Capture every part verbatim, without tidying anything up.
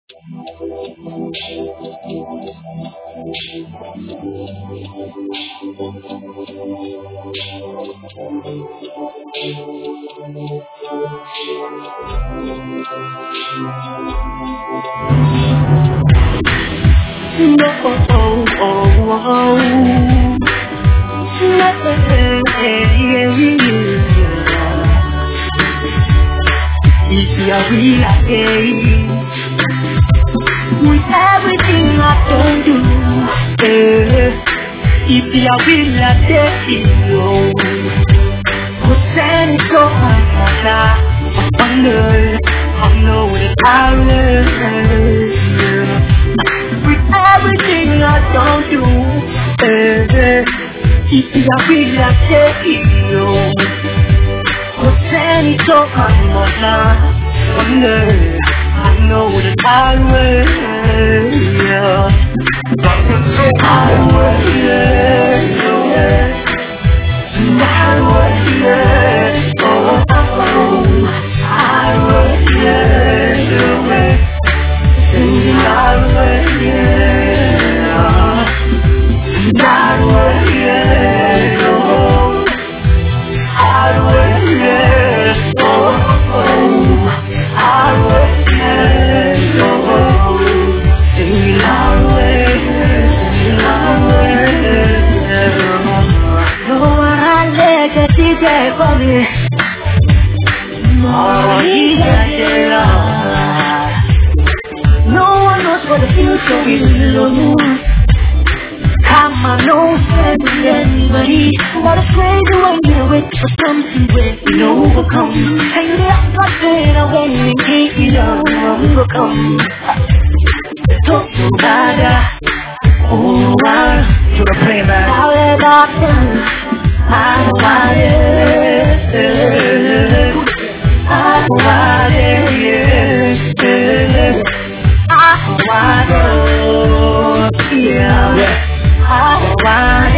With everything I don't do, eh, if you will I take you, who send it so much, I wonder, I know that I will. With everything I don't do, eh, if you will I take you, who send it so much, I wonder. I know that I will, yeah. I will, yeah. I will, yeah. Oh, oh, I will, yeah. I will, yeah. I will, yeah. Oh, I will, yeah. Oh, oh, I will. For me, oh, no one knows what the future will do. Come on, no friend with anybody. Not afraid to when you wait for something great. You know overcome. Hang it up, not saying I won't keep it on. Overcome. Talk to bad. Oh, wow. To the playback. I'll let that done. I want it, I want it, I want it, yeah, I want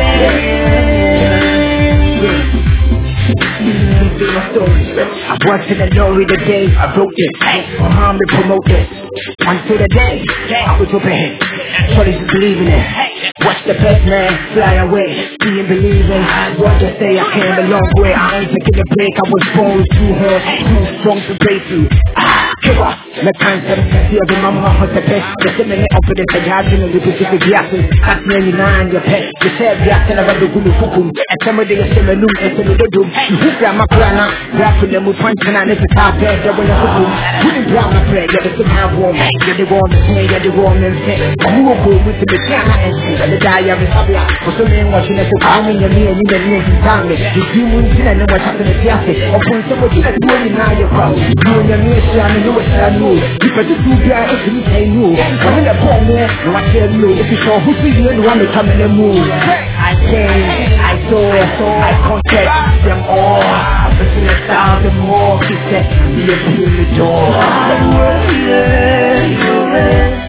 it. I worked in the lorry the day I wrote this. My mom to promote this. Until the day I was open. Shorty just believe in it. Watch the best man fly away. See and believing. What they say I came a long way. I ain't taking a break. I was born with two hands, too strong to break through. Ah, give up. My time to see the mama was the best. The same up for the Sajadin and the Pacific Yasin. That's nearly nine your pet. The said Yasin about the Gulu Fukum. And some of the Yassin Loom and some of the Doom. You hook down my plana. Rapping them with punch and I never top bed. That when I hook them. Wouldn't drop my bread. Yeah, the somehow warm. Yeah, they warm the snake. Yeah, they warm and fit. Who will go with the Messiah and see the die of the Sabia. For some men watching us, I'm in your meal, you may need to tell me. The demons in and what's happening to Yassi. Or point somebody that's doing now your problem. You and your meal, son, and you know what's I know. If I just do that, it's me, I know. I'm in a bomb there, no, I tell you. If you saw who's the one who come in the mood. I came, I saw, I contact them all. I'm pushing a thousand more. He said, be a in the door. I will, yeah, yeah.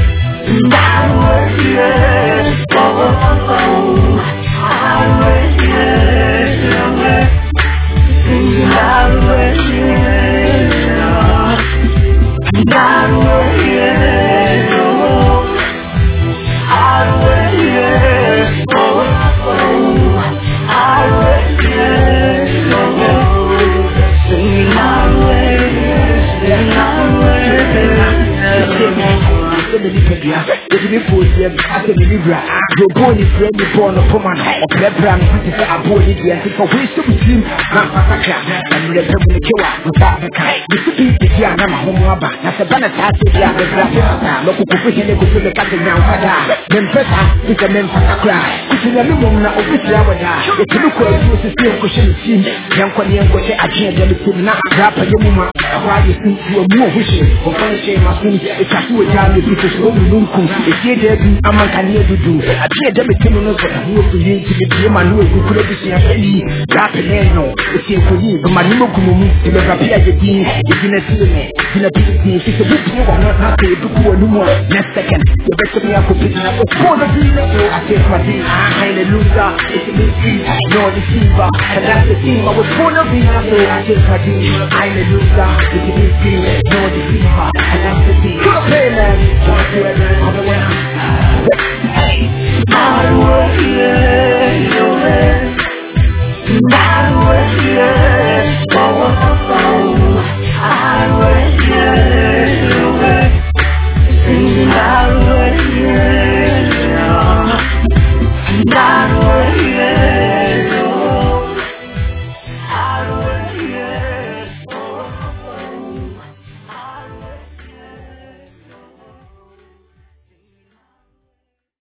I will, yeah. Oh, oh, oh. I will, yeah, yeah. I will, yeah. I will, yeah. Oh, I will, yeah. Oh, oh. I will, yeah. Oh, sing my way, sing my way. If you put them at the Libra, your body friend is born of woman or Pebram, which is a body dancing for ways to be seen. Nampaka, and the Pebble Killa, without the kind. You could be the Gianna Homaba, that's a banana, the Graphic, local position, they could look at the young Fada. Memphisa is a Memphis cry. It's in the room now, which I would die. If you look at you, it's still pushing the scene. Young Korean, what I can't get it now. Rap a woman, why you think you are more wishes. For punishing my food, it's a two job, if it's a Lunkum. If you did, I'm a can you do. I can't get it to know what I want to use to be my new who could be seen at any rap and no. It's here for you, but my new Kumu, to the Rapia, the Dean, if you not see me, in a big thing, it's a bit more, not happy to do no more. Next second, the rest of me are putting up a four of you. I take my team, I'm a loser, it's a mystery, no deceiver, and that's the team. I was born of me, so I take my team, I'm a loser, it's a mystery, no deceiver, and that's the team. Now